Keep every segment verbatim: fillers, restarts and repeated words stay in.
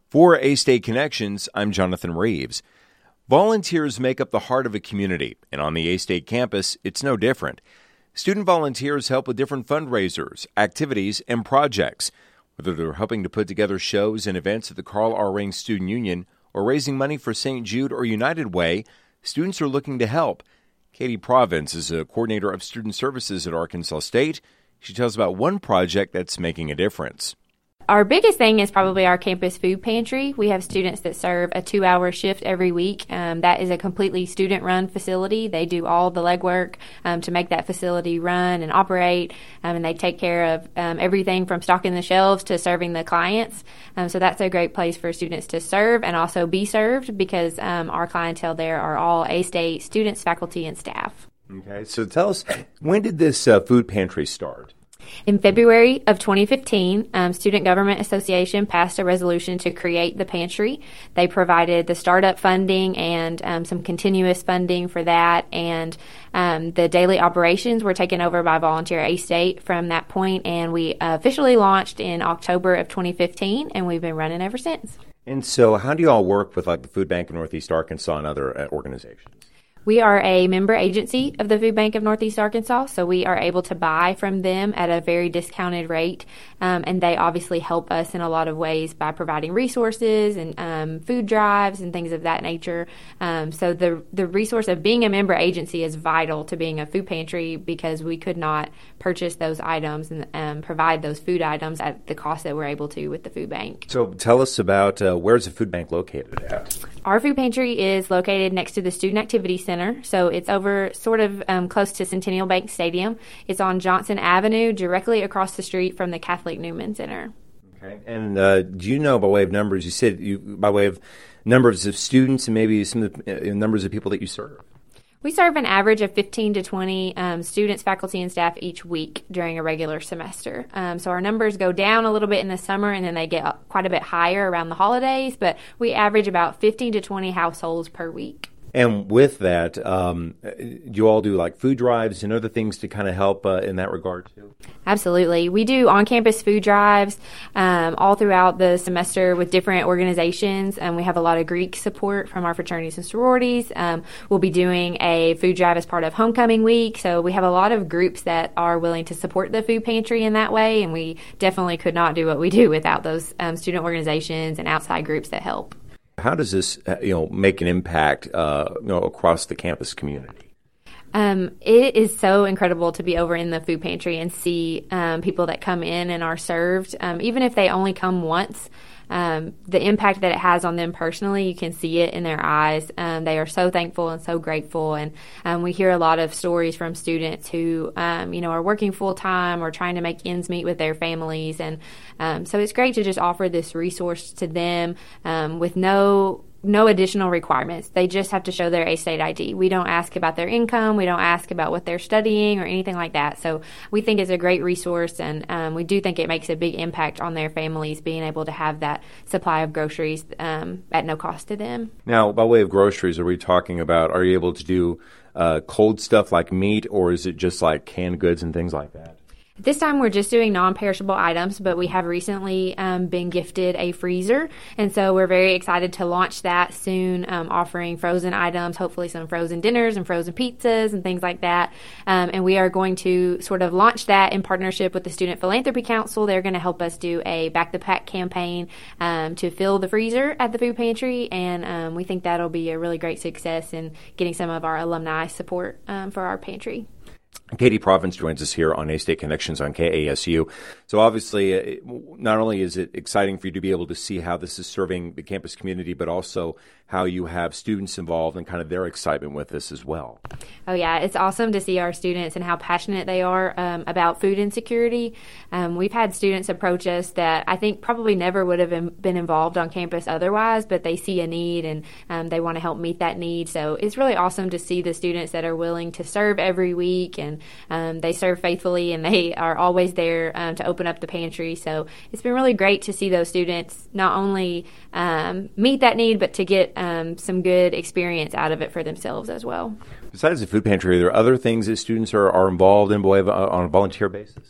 For A-State Connections, I'm Jonathan Reeves. Volunteers make up the heart of a community, and on the A-State campus, it's no different. Student volunteers help with different fundraisers, activities, and projects. Whether they're helping to put together shows and events at the Carl R. Ring Student Union or raising money for Saint Jude or United Way, students are looking to help. Katie Province is a coordinator of student services at Arkansas State. She tells about one project that's making a difference. Our biggest thing is probably our campus food pantry. We have students that serve a two-hour shift every week. Um, that is a completely student-run facility. They do all the legwork um, to make that facility run and operate, um, and they take care of um, everything from stocking the shelves to serving the clients. Um, so that's a great place for students to serve and also be served because um, our clientele there are all A-State students, faculty, and staff. Okay, so tell us, when did this uh, food pantry start? In February of twenty fifteen, um, Student Government Association passed a resolution to create the pantry. They provided the startup funding and um, some continuous funding for that, and um, the daily operations were taken over by Volunteer A-State from that point, and we uh, officially launched in October of twenty fifteen, and we've been running ever since. And so how do you all work with like the Food Bank of Northeast Arkansas and other uh, organizations? We are a member agency of the Food Bank of Northeast Arkansas, so we are able to buy from them at a very discounted rate, um, and they obviously help us in a lot of ways by providing resources and um, food drives and things of that nature. Um, so the the resource of being a member agency is vital to being a food pantry because we could not purchase those items and um, provide those food items at the cost that we're able to with the food bank. So tell us about uh, where's the food bank located at? Our food pantry is located next to the Student Activity Center, so it's over sort of um, close to Centennial Bank Stadium. It's on Johnson Avenue, directly across the street from the Catholic Newman Center. Okay, and uh, do you know, by way of numbers, you said you, by way of numbers of students and maybe some of the uh, numbers of people that you serve? We serve an average of fifteen to twenty um, students, faculty, and staff each week during a regular semester. Um, so our numbers go down a little bit in the summer, and then they get quite a bit higher around the holidays, but we average about fifteen to twenty households per week. And with that, um, do you all do like food drives and other things to kind of help uh, in that regard too? Absolutely. We do on-campus food drives um, all throughout the semester with different organizations, and we have a lot of Greek support from our fraternities and sororities. Um, we'll be doing a food drive as part of homecoming week, so we have a lot of groups that are willing to support the food pantry in that way, and we definitely could not do what we do without those um, student organizations and outside groups that help. How does this, you know, make an impact, uh, you know, across the campus community? Um, it is so incredible to be over in the food pantry and see um, people that come in and are served, um, even if they only come once. Um, the impact that it has on them personally, you can see it in their eyes. Um, they are so thankful and so grateful, and um, we hear a lot of stories from students who, um, you know, are working full time or trying to make ends meet with their families, and um, so it's great to just offer this resource to them um, with no. No additional requirements. They just have to show their A-State I D. We don't ask about their income. We don't ask about what they're studying or anything like that. So we think it's a great resource, and um, we do think it makes a big impact on their families being able to have that supply of groceries um, at no cost to them. Now, by way of groceries, are we talking about, are you able to do uh, cold stuff like meat, or is it just like canned goods and things like that? This time we're just doing non-perishable items, but we have recently um, been gifted a freezer, and so we're very excited to launch that soon, um, offering frozen items, hopefully some frozen dinners and frozen pizzas and things like that. Um, and we are going to sort of launch that in partnership with the Student Philanthropy Council. They're going to help us do a Back the Pack campaign um, to fill the freezer at the food pantry, and um, we think that'll be a really great success in getting some of our alumni support um, for our pantry. Katie Province joins us here on A-State Connections on K A S U. So obviously, uh, not only is it exciting for you to be able to see how this is serving the campus community, but also how you have students involved and kind of their excitement with this as well. Oh, yeah. It's awesome to see our students and how passionate they are um, about food insecurity. Um, we've had students approach us that I think probably never would have been involved on campus otherwise, but they see a need and um, they want to help meet that need. So it's really awesome to see the students that are willing to serve every week, and um, they serve faithfully, and they are always there um, to open up the pantry. So it's been really great to see those students not only um, meet that need, but to get Um, some good experience out of it for themselves as well. Besides the food pantry, are there other things that students are, are involved in boy, on a volunteer basis?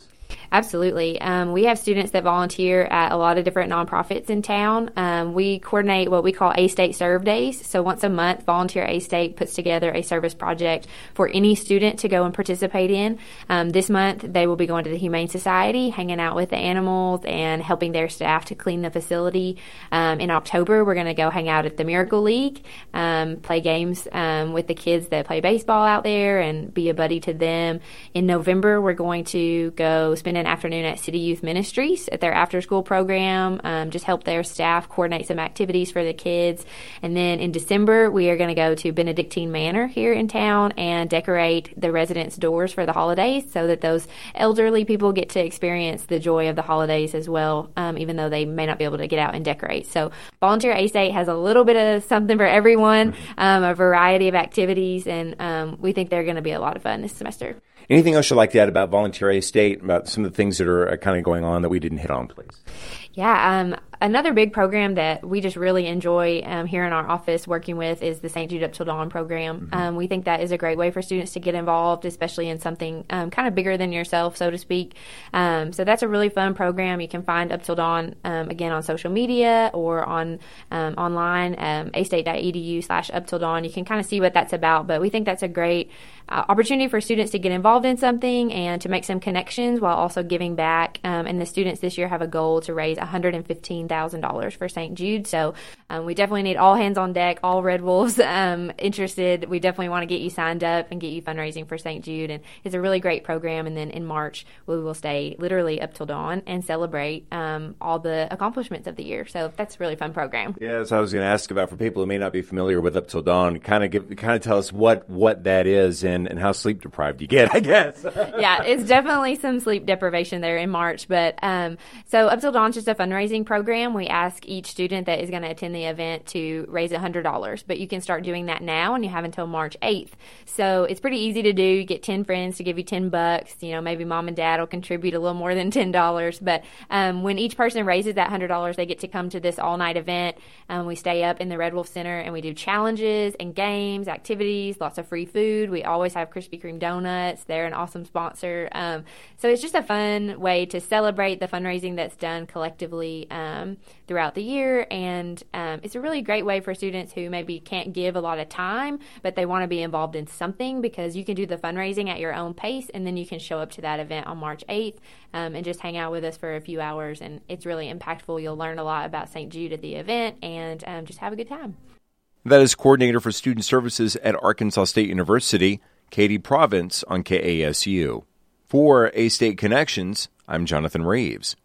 Absolutely. Um, we have students that volunteer at a lot of different nonprofits in town. Um, we coordinate what we call A-State Serve Days. So once a month, Volunteer A-State puts together a service project for any student to go and participate in. Um, this month, they will be going to the Humane Society, hanging out with the animals and helping their staff to clean the facility. Um, in October, we're going to go hang out at the Miracle League, um, play games um, with the kids that play baseball out there and be a buddy to them. In November, we're going to go spend an afternoon at City Youth Ministries at their after-school program, um, just help their staff coordinate some activities for the kids. And then in December, we are going to go to Benedictine Manor here in town and decorate the residents' doors for the holidays so that those elderly people get to experience the joy of the holidays as well, um, even though they may not be able to get out and decorate. So Volunteer A-State has a little bit of something for everyone, um, a variety of activities, and um, we think they're going to be a lot of fun this semester. Anything else you'd like to add about Volunteer A-State, about some of the things that are kind of going on that we didn't hit on, please? Yeah, um, another big program that we just really enjoy um, here in our office working with is the Saint Jude Up Till Dawn program. Mm-hmm. Um, we think that is a great way for students to get involved, especially in something um, kind of bigger than yourself, so to speak. Um, so that's a really fun program. You can find Up Till Dawn, um, again, on social media or on um, online, um, astate.edu slash Up Till Dawn. You can kind of see what that's about, but we think that's a great uh, opportunity for students to get involved in something and to make some connections while also giving back. Um, and the students this year have a goal to raise one hundred fifteen thousand dollars for Saint Jude. So um, we definitely need all hands on deck, all Red Wolves um, interested. We definitely want to get you signed up and get you fundraising for Saint Jude. And it's a really great program. And then in March, we will stay literally up till dawn and celebrate um, all the accomplishments of the year. So that's a really fun program. Yeah, so I was going to ask about, for people who may not be familiar with Up Till Dawn, kind of give, kind of tell us what, what that is and, and how sleep deprived you get, I guess. Yeah, it's definitely some sleep deprivation there in March. But um, so Up Till Dawn's just a fundraising program. We ask each student that is going to attend the event to raise one hundred dollars, but you can start doing that now, and you have until March eighth. So it's pretty easy to do. You get ten friends to give you ten bucks. You know, maybe mom and dad will contribute a little more than ten dollars. But um, when each person raises that one hundred dollars, they get to come to this all-night event. Um, we stay up in the Red Wolf Center, and we do challenges and games, activities, lots of free food. We always have Krispy Kreme donuts. They're an awesome sponsor. Um, so it's just a fun way to celebrate the fundraising that's done collectively um, throughout the year. And um, it's a really great way for students who maybe can't give a lot of time, but they want to be involved in something, because you can do the fundraising at your own pace, and then you can show up to that event on March eighth um, and just hang out with us for a few hours. And it's really impactful. You'll learn a lot about Saint Jude at the event and um, just have a good time. That is Coordinator for Student Services at Arkansas State University, Katie Province on K A S U. For A-State Connections, I'm Jonathan Reeves.